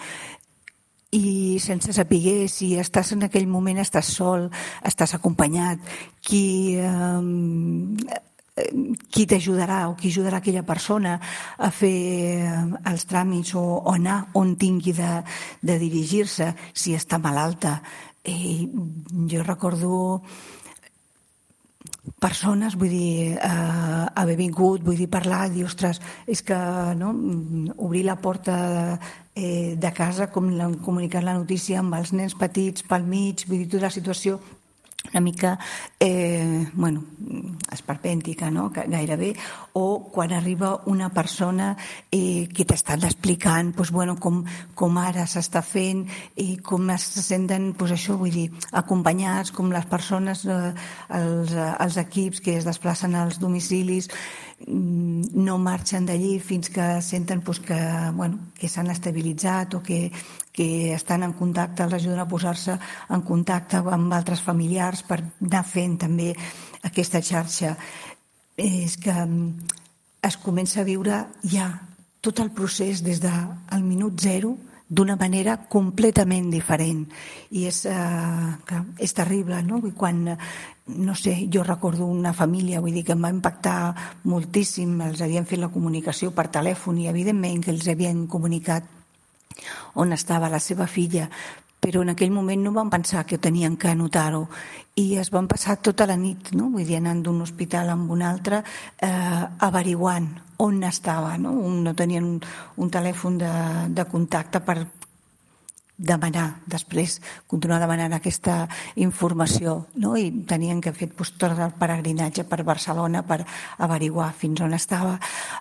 i sense saber si estàs en aquell moment, estàs sol, estàs acompanyat, qui... Eh, qui t'ajudarà o qui ajudarà aquella persona a fer els tràmits o, o anar on tingui de, de dirigir-se, si està malalta. I jo recordo persones, vull dir, eh, haver vingut, vull dir, parlar, dir, ostres, és que no, obrir la porta eh, de casa, com la, comunicar la notícia amb els nens petits pel mig, vull dir, tota la situació una mica eh, bueno, esperpèntica, no? Gairebé, o quan arriba una persona eh, que t'està explicant pues, bueno, com, com ara s'està fent i com es senten pues, això, vull dir, acompanyats, com les persones, eh, els, els equips que es desplacen als domicilis no marxen d'allí fins que senten pues, que, bueno, que s'han estabilitzat o que, que estan en contacte, els ajuden a posar-se en contacte amb altres familiars per anar fent també aquesta xarxa. És que es comença a viure ja tot el procés des del minut zero d'una manera completament diferent. I és, eh, clar, és terrible, no? I quan, no sé, jo recordo una família, vull dir que em va impactar moltíssim, els havien fet la comunicació per telèfon i evidentment que els havien comunicat on estava la seva filla, però en aquell moment no van pensar que tenien que anotar-ho i es van passar tota la nit, no? Vull dir, anant d'un hospital amb un altre, eh, averiguant on estava, no? No tenien un, un telèfon de, de contacte per demanar, després continuar demanant aquesta informació, no? I tenien que fer pues, tot el peregrinatge per Barcelona per averiguar fins on estava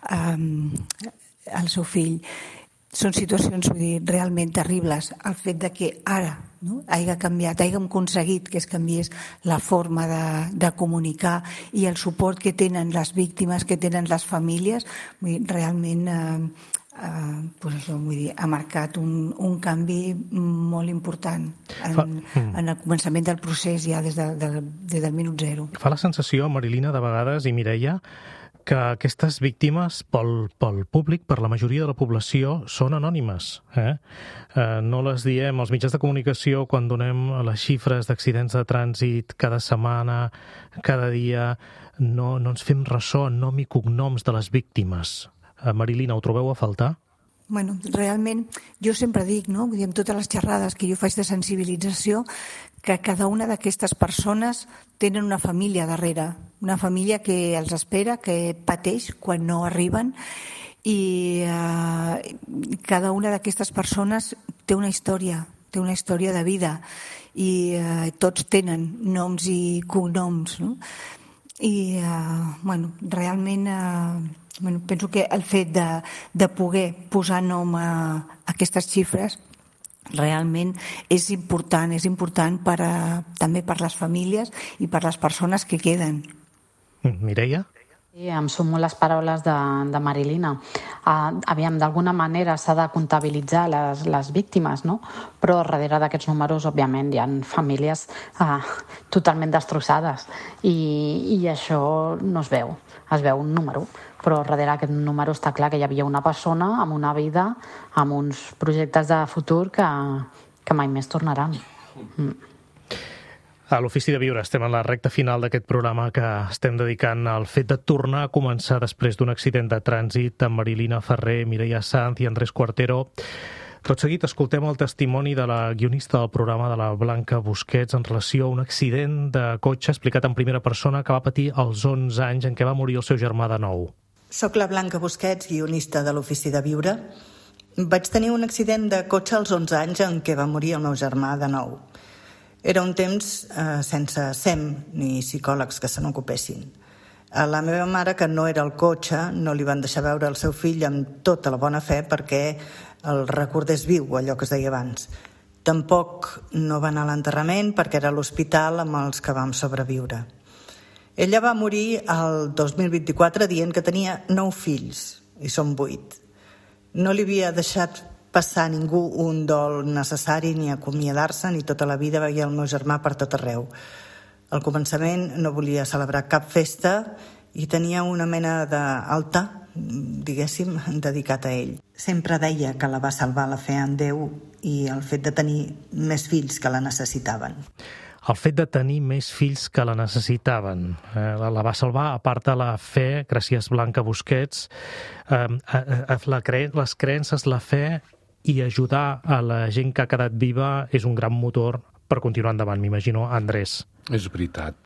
eh, el seu fill. Són situacions, vull dir, realment terribles. El fet de que ara no, hagi canviat, hàgim aconseguit que es canviés la forma de, de comunicar i el suport que tenen les víctimes, que tenen les famílies, vull dir, realment eh, eh, pues això, vull dir, ha marcat un, un canvi molt important en, en el començament del procés ja des, de, de, des del minut zero. Fa la sensació, Marilina, de vegades, i Mireia, que aquestes víctimes, pel, pel públic, per la majoria de la població, són anònimes. Eh? Eh, no les diem als mitjans de comunicació quan donem les xifres d'accidents de trànsit cada setmana, cada dia, no, no ens fem ressò en nom i cognoms de les víctimes. Eh, Marilina, ho trobeu a faltar? Bueno, realment, jo sempre dic, no? Vull dir, amb totes les xerrades que jo faig de sensibilització, que cada una d'aquestes persones tenen una família darrere, una família que els espera, que pateix quan no arriben i eh, cada una d'aquestes persones té una història, té una història de vida i eh, tots tenen noms i cognoms, no? I, eh, bueno, realment... Eh, Bueno, penso que el fet de, de poder posar nom a, a aquestes xifres realment és important, és important per a, també per les famílies i per les persones que queden. Mireia? Sí, em sumo les paraules de, de Marilina. Uh, aviam, d'alguna manera s'ha de comptabilitzar les, les víctimes, no? Però darrere d'aquests números, òbviament, hi ha famílies uh, totalment destrossades i, i això no es veu, es veu un número, però darrere aquest número està clar que hi havia una persona amb una vida, amb uns projectes de futur que, que mai més tornaran. Mm. A l'Ofici de Viure estem en la recta final d'aquest programa que estem dedicant al fet de tornar a començar després d'un accident de trànsit amb Marilina Ferrer, Mireia Sanz i Andrés Cuartero. Tot seguit escoltem el testimoni de la guionista del programa, de la Blanca Busquets, en relació a un accident de cotxe explicat en primera persona que va patir als onze anys en què va morir el seu germà de nou. Soc la Blanca Busquets, guionista de l'Ofici de Viure. Vaig tenir un accident de cotxe als onze anys en què va morir el meu germà de nou. Era un temps eh, sense S E M ni psicòlegs que se n'ocupessin. A la meva mare, que no era al cotxe, no li van deixar veure el seu fill amb tota la bona fe perquè el recordés viu, allò que es deia abans. Tampoc no va anar a l'enterrament perquè era a l'hospital amb els que vam sobreviure. Ella va morir el dos mil vint-i-quatre dient que tenia nou fills, i són vuit. No li havia deixat passar ningú un dol necessari ni acomiadar-se, ni tota la vida veia el meu germà per tot arreu. Al començament no volia celebrar cap festa i tenia una mena d'altar, diguéssim, dedicat a ell. Sempre deia que la va salvar la fe en Déu i el fet de tenir més fills que la necessitaven. El fet de tenir més fills que la necessitaven. Eh, la va salvar, a part de la fe, gràcies Blanca Busquets, eh, eh, la cre les creences, la fe i ajudar a la gent que ha quedat viva és un gran motor per continuar endavant, m'imagino. Andrés. És veritat.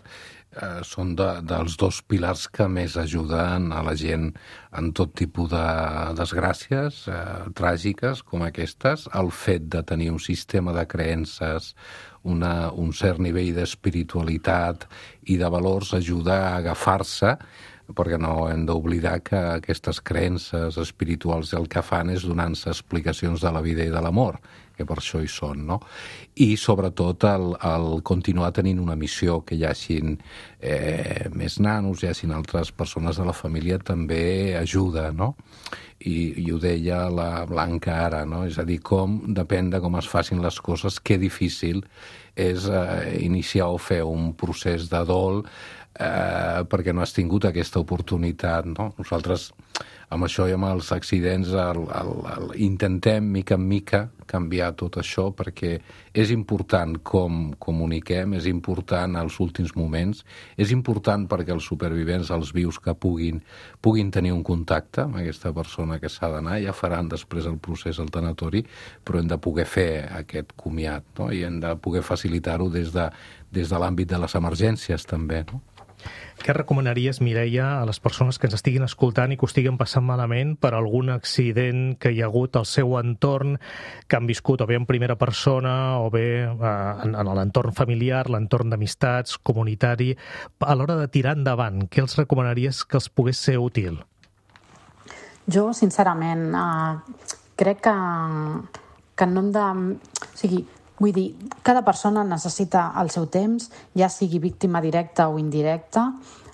eh, són de, dels dos pilars que més ajuden a la gent en tot tipus de desgràcies eh, tràgiques com aquestes. El fet de tenir un sistema de creences, una, un cert nivell d'espiritualitat i de valors ajuda a agafar-se, perquè no hem d'oblidar que aquestes creences espirituals el que fan és donar-se explicacions de la vida i de l'amor, que per això hi són, no? I sobretot el, el continuar tenint una missió, que hi hagin eh, més nanos, hi hagin altres persones de la família, també ajuda, no? I, i ho deia la Blanca ara, no? És a dir, com depèn de com es facin les coses, que difícil és eh, iniciar o fer un procés de dol eh, perquè no has tingut aquesta oportunitat, no? Nosaltres, amb això i amb els accidents, el, el, el, intentem, mica en mica, canviar tot això, perquè és important com comuniquem, és important els últims moments, és important perquè els supervivents, els vius que puguin, puguin tenir un contacte amb aquesta persona que s'ha d'anar, ja faran després el procés al tanatori, però hem de poder fer aquest comiat, no? I hem de poder facilitar-ho des de, des de l'àmbit de les emergències, també, no? Què recomanaries, Mireia, a les persones que ens estiguin escoltant i que ho estiguen passant malament per algun accident que hi ha hagut al seu entorn, que han viscut o bé en primera persona o bé eh, en, en l'entorn familiar, l'entorn d'amistats, comunitari, a l'hora de tirar endavant? Què els recomanaries que els pogués ser útil? Jo, sincerament, eh, crec que, que no hem de... O sigui, vull dir, cada persona necessita el seu temps, ja sigui víctima directa o indirecta,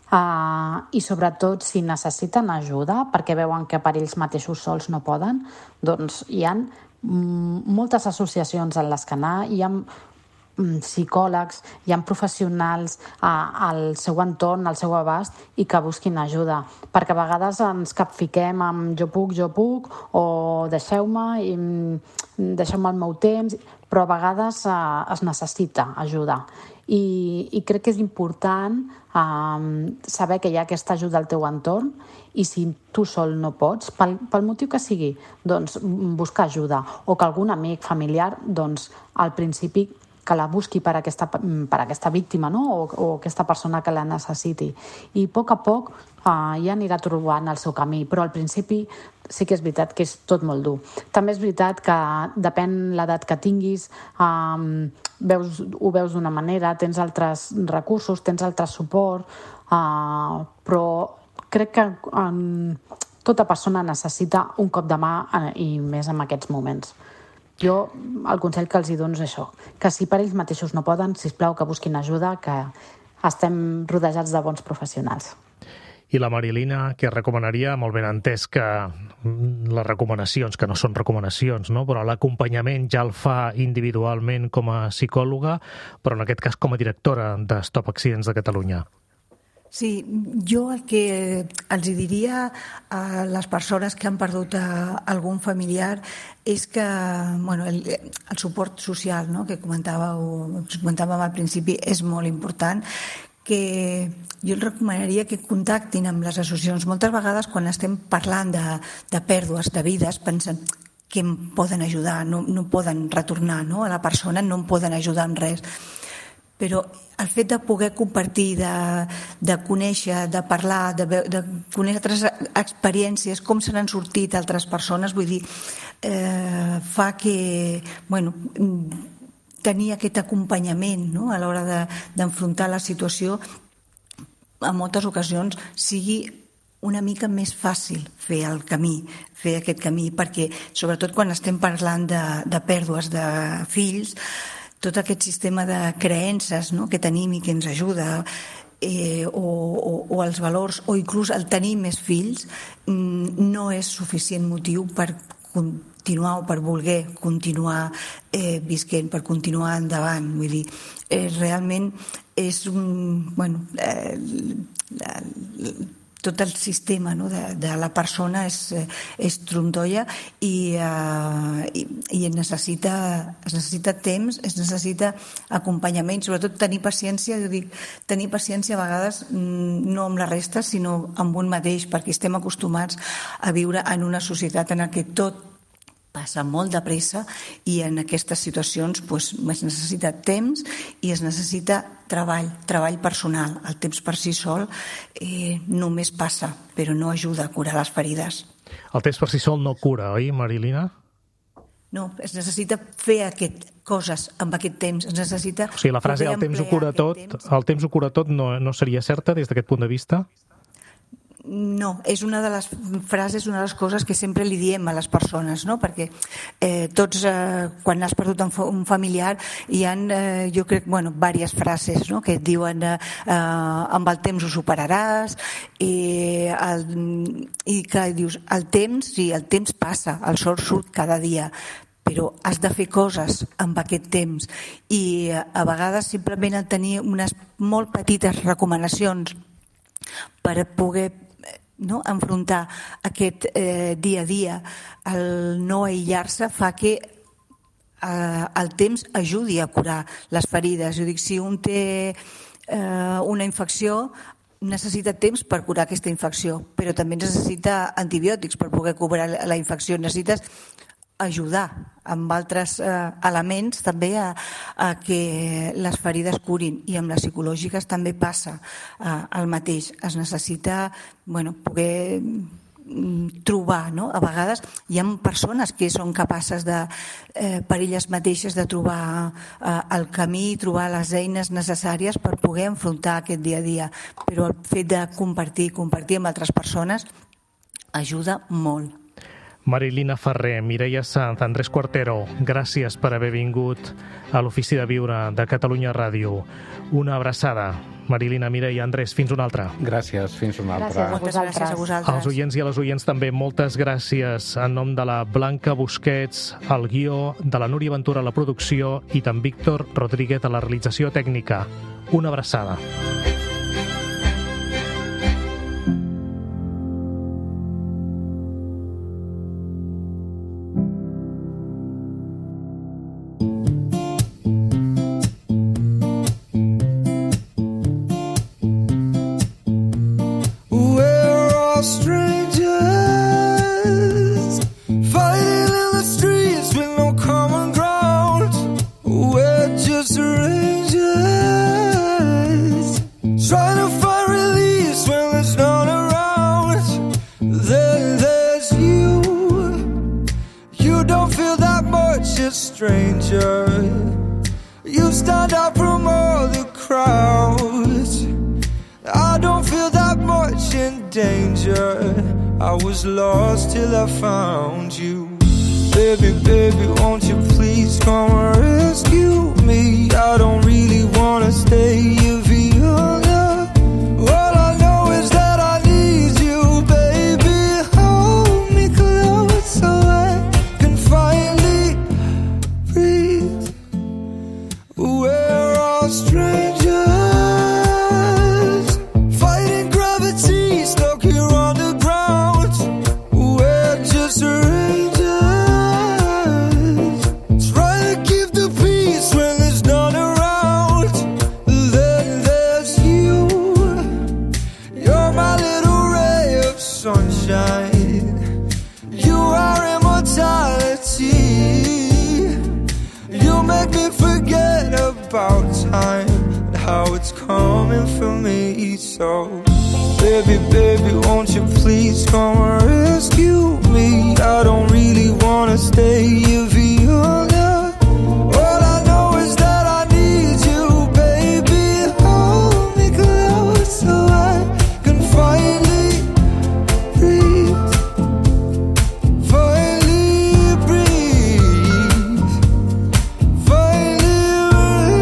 uh, i sobretot si necessiten ajuda perquè veuen que per ells mateixos sols no poden, doncs hi ha mm, moltes associacions en les que anar, hi ha mm, psicòlegs, hi ha professionals uh, al seu entorn, al seu abast, i que busquin ajuda, perquè a vegades ens capfiquem amb jo puc, jo puc, o deixeu-me, i, deixeu-me el meu temps, però a vegades eh, es necessita ajuda. I, i crec que és important eh, saber que hi ha aquesta ajuda al teu entorn, i si tu sol no pots, pel, pel motiu que sigui, doncs buscar ajuda, o que algun amic familiar, doncs al principi que la busqui per aquesta, per aquesta víctima, no? o, o aquesta persona que la necessiti. I a poc a poc eh, ja anirà trobant el seu camí, però al principi sí que és veritat que és tot molt dur. També és veritat que depèn l'edat que tinguis, eh, veus, ho veus d'una manera, tens altres recursos, tens altre suport, eh, però crec que eh, tota persona necessita un cop de mà, eh, i més en aquests moments. Jo el consell que els hi dono és això, que si per ells mateixos no poden, sisplau que busquin ajuda, que estem rodejats de bons professionals. I la Marilina, que recomanaria, molt ben entès que les recomanacions, que no són recomanacions, no? Però l'acompanyament ja el fa individualment com a psicòloga, però en aquest cas com a directora de Stop Accidents de Catalunya. Sí, jo el que els diria a les persones que han perdut algun familiar és que bueno, el, el suport social, no? que comentàveu, comentàvem al principi, és molt important, que jo els recomanaria que contactin amb les associacions. Moltes vegades quan estem parlant de, de pèrdues de vides pensen que em poden ajudar, no, no poden retornar, no? A la persona no em poden ajudar en res. Però el fet de poder compartir, de, de conèixer, de parlar, de, de conèixer altres experiències, com se n'han sortit altres persones, vull dir, eh, fa que, bueno, tenir aquest acompanyament, no? A l'hora de, d'enfrontar la situació, en moltes ocasions sigui una mica més fàcil fer el camí, fer aquest camí, perquè sobretot quan estem parlant de, de pèrdues de fills, tot aquest sistema de creences, no? que tenim i que ens ajuda, eh, o, o, o els valors, o inclús el tenir més fills, no és suficient motiu per continuar o per voler continuar eh, visquent, per continuar endavant. Vull dir, eh, realment és un... Bueno, eh, la, tot el sistema, no? de, de la persona és, és trondolla i, uh, i, i es, necessita, es necessita temps, es necessita acompanyament, sobretot tenir paciència, jo dic, tenir paciència a vegades no amb la resta, sinó amb un mateix, perquè estem acostumats a viure en una societat en què tot passa molt de pressa i en aquestes situacions doncs, es necessita temps i es necessita treball, treball personal. El temps per si sol eh, només passa, però no ajuda a curar les ferides. El temps per si sol no cura, oi, Marilina? No, es necessita fer aquest, coses amb aquest temps. Es necessita o sigui, la frase el temps ho cura tot, temps. el temps ho cura tot no, no seria certa des d'aquest punt de vista? No, és una de les frases, una de les coses que sempre li diem a les persones, no? Perquè eh, tots, eh, quan has perdut un familiar, hi ha, eh, jo crec, bueno, diverses frases, no? Que et diuen eh, eh, amb el temps ho superaràs i, el, i que dius, el temps, sí, el temps passa, el sol surt cada dia, però has de fer coses amb aquest temps i a vegades simplement tenir unes molt petites recomanacions per poder no, enfrontar aquest eh, dia a dia, el no aïllar-se fa que eh, el temps ajudi a curar les ferides. Jo dic, si un té eh, una infecció, necessita temps per curar aquesta infecció, però també necessita antibiòtics per poder curar la infecció. Necessites ajudar amb altres eh, elements també a, a que les ferides curin, i amb les psicològiques també passa eh, el mateix. Es necessita bueno, poder trobar, no? A vegades hi ha persones que són capaces de, eh, per elles mateixes de trobar eh, el camí, trobar les eines necessàries per poder enfrontar aquest dia a dia, però el fet de compartir, compartir amb altres persones ajuda molt. Marilina Ferrer, Mireia Sanz, Andrés Cuartero, gràcies per haver vingut a l'Ofici de Viure de Catalunya Ràdio. Una abraçada. Marilina, Mireia, Andrés, fins una altra. Gràcies, fins una altra. Gràcies, moltes gràcies a vosaltres. Als oients i a les oients també, moltes gràcies en nom de la Blanca Busquets, el guió, de la Núria Ventura a la producció i d'en Víctor Rodríguez a la realització tècnica. Una abraçada. Till I found you. Baby, baby, won't you please come rescue me? I don't really wanna stay if you're not. All I know is that I need you, baby. Hold me close so I can finally breathe. We're all strangers, fighting gravity, stuck here on the ground. Strangers, try to keep the peace when there's none around. Then there's you. You're my little ray of sunshine. You are immortality. You make me forget about time and how it's coming for me. So baby, baby, won't you please come rescue me? I don't really wanna stay if you're not. All I know is that I need you, baby. Hold me close so I can finally breathe. Finally breathe. Finally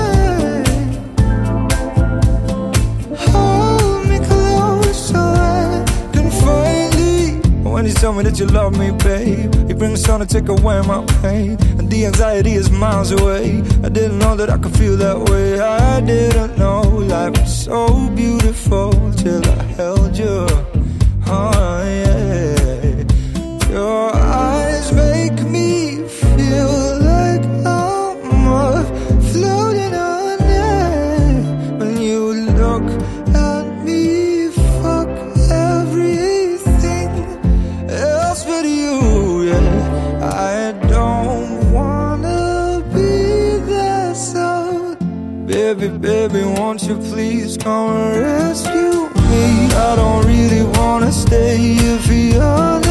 breathe. Hold me close so I can finally. When you tell me that you love me, babe, you bring the sun to take away my pain, and the anxiety is miles away. I didn't know that I could feel that way. I didn't know life was so beautiful till I held you. Oh yeah, your eyes make me feel like I'm up floating on air. When you look at me, fuck everything else but you, yeah. I baby, baby, won't you please come and rescue me? I don't really wanna stay if you're